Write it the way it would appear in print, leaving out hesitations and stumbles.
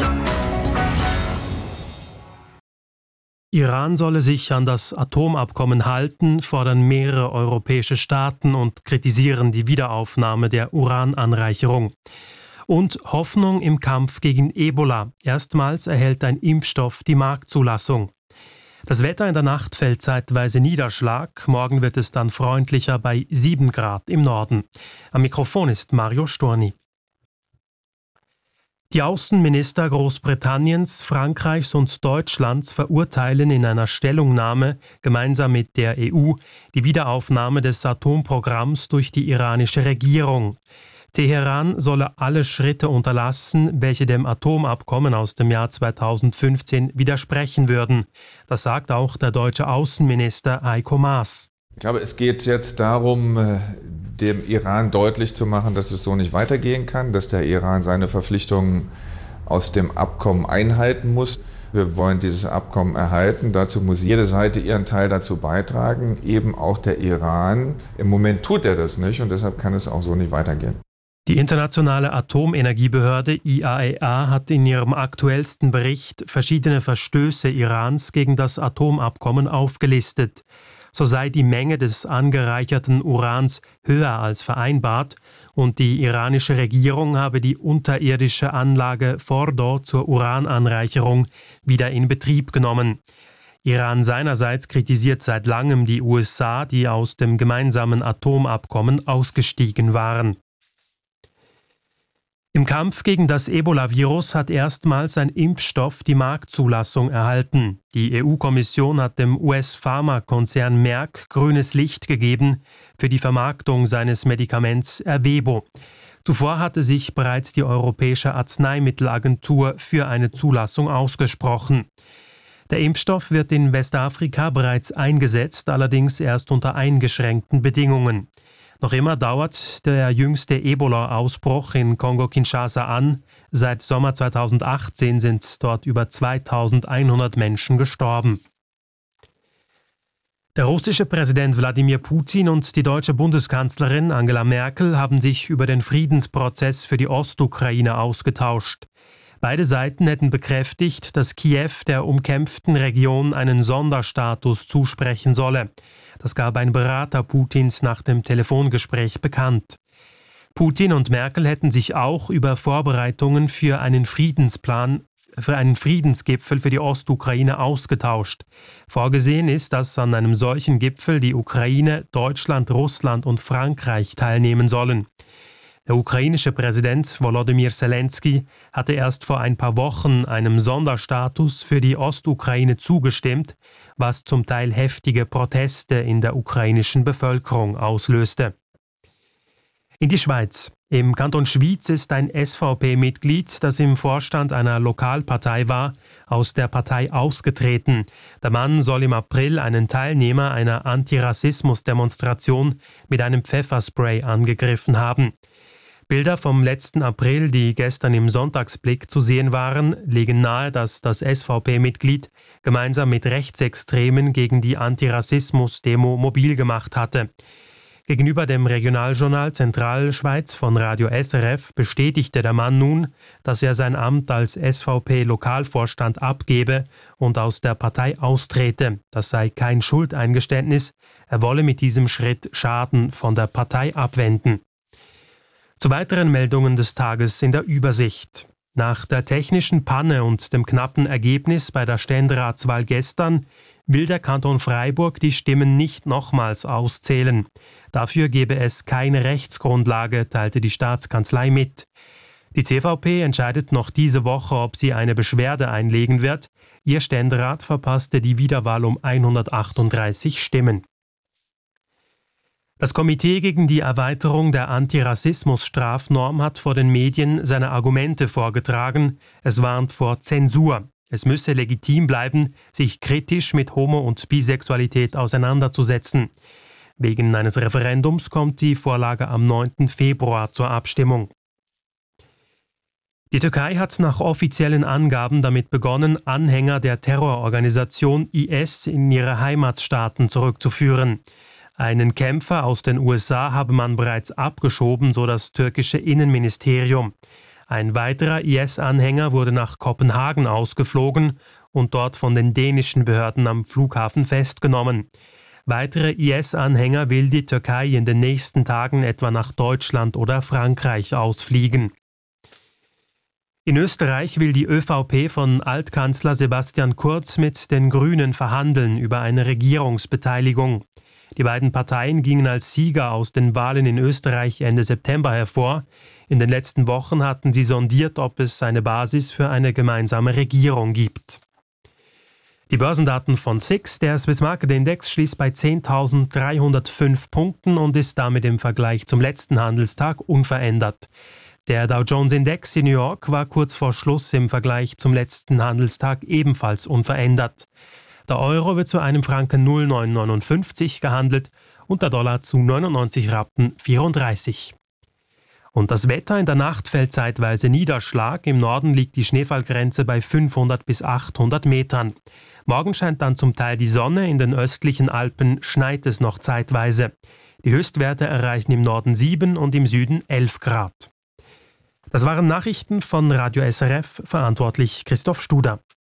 Iran solle sich an das Atomabkommen halten, fordern mehrere europäische Staaten und kritisieren die Wiederaufnahme der Urananreicherung. Und Hoffnung im Kampf gegen Ebola. Erstmals erhält ein Impfstoff die Marktzulassung. Das Wetter in der Nacht fällt zeitweise Niederschlag. Morgen wird es dann freundlicher bei 7 Grad im Norden. Am Mikrofon ist Mario Storni. Die Außenminister Großbritanniens, Frankreichs und Deutschlands verurteilen in einer Stellungnahme gemeinsam mit der EU die Wiederaufnahme des Atomprogramms durch die iranische Regierung. Teheran solle alle Schritte unterlassen, welche dem Atomabkommen aus dem Jahr 2015 widersprechen würden. Das sagt auch der deutsche Außenminister Heiko Maas. Ich glaube, es geht jetzt darum, dem Iran deutlich zu machen, dass es so nicht weitergehen kann, dass der Iran seine Verpflichtungen aus dem Abkommen einhalten muss. Wir wollen dieses Abkommen erhalten. Dazu muss jede Seite ihren Teil dazu beitragen, eben auch der Iran. Im Moment tut er das nicht und deshalb kann es auch so nicht weitergehen. Die Internationale Atomenergiebehörde IAEA hat in ihrem aktuellsten Bericht verschiedene Verstöße Irans gegen das Atomabkommen aufgelistet. So sei die Menge des angereicherten Urans höher als vereinbart und die iranische Regierung habe die unterirdische Anlage Fordo zur Urananreicherung wieder in Betrieb genommen. Iran seinerseits kritisiert seit langem die USA, die aus dem gemeinsamen Atomabkommen ausgestiegen waren. Im Kampf gegen das Ebola-Virus hat erstmals ein Impfstoff die Marktzulassung erhalten. Die EU-Kommission hat dem US-Pharmakonzern Merck grünes Licht gegeben für die Vermarktung seines Medikaments Ervebo. Zuvor hatte sich bereits die Europäische Arzneimittelagentur für eine Zulassung ausgesprochen. Der Impfstoff wird in Westafrika bereits eingesetzt, allerdings erst unter eingeschränkten Bedingungen. Noch immer dauert der jüngste Ebola-Ausbruch in Kongo-Kinshasa an. Seit Sommer 2018 sind dort über 2100 Menschen gestorben. Der russische Präsident Wladimir Putin und die deutsche Bundeskanzlerin Angela Merkel haben sich über den Friedensprozess für die Ostukraine ausgetauscht. Beide Seiten hätten bekräftigt, dass Kiew der umkämpften Region einen Sonderstatus zusprechen solle. Das gab ein Berater Putins nach dem Telefongespräch bekannt. Putin und Merkel hätten sich auch über Vorbereitungen für einen Friedensgipfel für die Ostukraine ausgetauscht. Vorgesehen ist, dass an einem solchen Gipfel die Ukraine, Deutschland, Russland und Frankreich teilnehmen sollen. Der ukrainische Präsident Volodymyr Zelensky hatte erst vor ein paar Wochen einem Sonderstatus für die Ostukraine zugestimmt, was zum Teil heftige Proteste in der ukrainischen Bevölkerung auslöste. In die Schweiz. Im Kanton Schwyz ist ein SVP-Mitglied, das im Vorstand einer Lokalpartei war, aus der Partei ausgetreten. Der Mann soll im April einen Teilnehmer einer Antirassismus-Demonstration mit einem Pfefferspray angegriffen haben. Bilder vom letzten April, die gestern im Sonntagsblick zu sehen waren, legen nahe, dass das SVP-Mitglied gemeinsam mit Rechtsextremen gegen die Antirassismus-Demo mobil gemacht hatte. Gegenüber dem Regionaljournal Zentralschweiz von Radio SRF bestätigte der Mann nun, dass er sein Amt als SVP-Lokalvorstand abgebe und aus der Partei austrete. Das sei kein Schuldeingeständnis, er wolle mit diesem Schritt Schaden von der Partei abwenden. Zu weiteren Meldungen des Tages in der Übersicht. Nach der technischen Panne und dem knappen Ergebnis bei der Ständeratswahl gestern will der Kanton Freiburg die Stimmen nicht nochmals auszählen. Dafür gebe es keine Rechtsgrundlage, teilte die Staatskanzlei mit. Die CVP entscheidet noch diese Woche, ob sie eine Beschwerde einlegen wird. Ihr Ständerat verpasste die Wiederwahl um 138 Stimmen. Das Komitee gegen die Erweiterung der Antirassismus-Strafnorm hat vor den Medien seine Argumente vorgetragen. Es warnt vor Zensur. Es müsse legitim bleiben, sich kritisch mit Homo- und Bisexualität auseinanderzusetzen. Wegen eines Referendums kommt die Vorlage am 9. Februar zur Abstimmung. Die Türkei hat nach offiziellen Angaben damit begonnen, Anhänger der Terrororganisation IS in ihre Heimatstaaten zurückzuführen. Einen Kämpfer aus den USA habe man bereits abgeschoben, so das türkische Innenministerium. Ein weiterer IS-Anhänger wurde nach Kopenhagen ausgeflogen und dort von den dänischen Behörden am Flughafen festgenommen. Weitere IS-Anhänger will die Türkei in den nächsten Tagen etwa nach Deutschland oder Frankreich ausfliegen. In Österreich will die ÖVP von Altkanzler Sebastian Kurz mit den Grünen verhandeln über eine Regierungsbeteiligung. Die beiden Parteien gingen als Sieger aus den Wahlen in Österreich Ende September hervor. In den letzten Wochen hatten sie sondiert, ob es eine Basis für eine gemeinsame Regierung gibt. Die Börsendaten von SIX, der Swiss Market Index, schließt bei 10.305 Punkten und ist damit im Vergleich zum letzten Handelstag unverändert. Der Dow Jones Index in New York war kurz vor Schluss im Vergleich zum letzten Handelstag ebenfalls unverändert. Der Euro wird zu einem Franken 0,959 gehandelt und der Dollar zu 99 Rappen 34. Und das Wetter: in der Nacht fällt zeitweise Niederschlag. Im Norden liegt die Schneefallgrenze bei 500 bis 800 Metern. Morgen scheint dann zum Teil die Sonne, in den östlichen Alpen schneit es noch zeitweise. Die Höchstwerte erreichen im Norden 7 und im Süden 11 Grad. Das waren Nachrichten von Radio SRF, verantwortlich Christoph Studer.